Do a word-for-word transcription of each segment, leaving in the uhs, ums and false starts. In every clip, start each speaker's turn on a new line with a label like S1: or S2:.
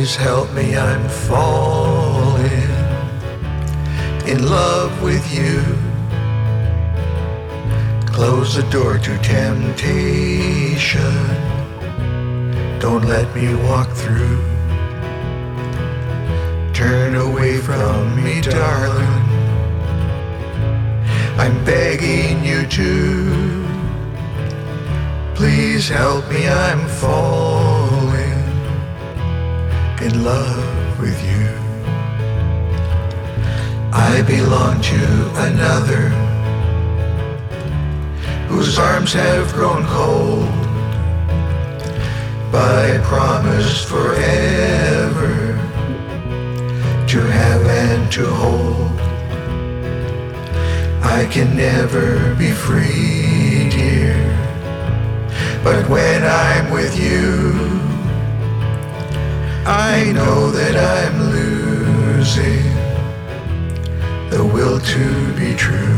S1: Please help me, I'm falling in love with you. Close the door to temptation. Don't let me walk through. Turn away from me, darling. I'm begging you to. Please help me, I'm falling in love with you. I belong to another whose arms have grown cold, but I promised forever to have and to hold. I can never be free, dear, but when I'm with you, I know that I'm losing the will to be true.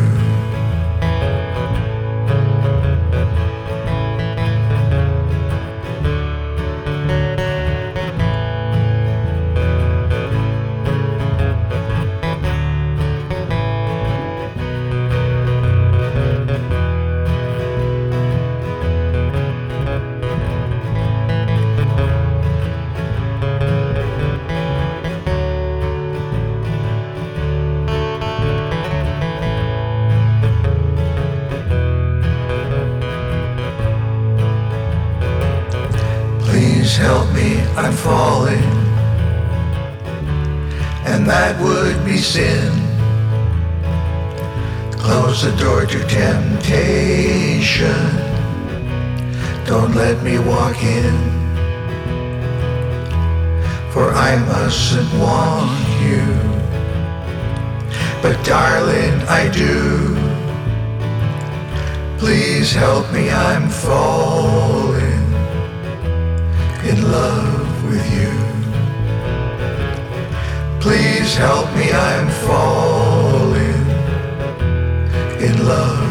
S1: Please help me, I'm falling, and that would be sin. Close the door to temptation. Don't let me walk in, for I mustn't want you. But darling, I do. Please help me, I'm falling in love with you. Please help me, I'm falling in love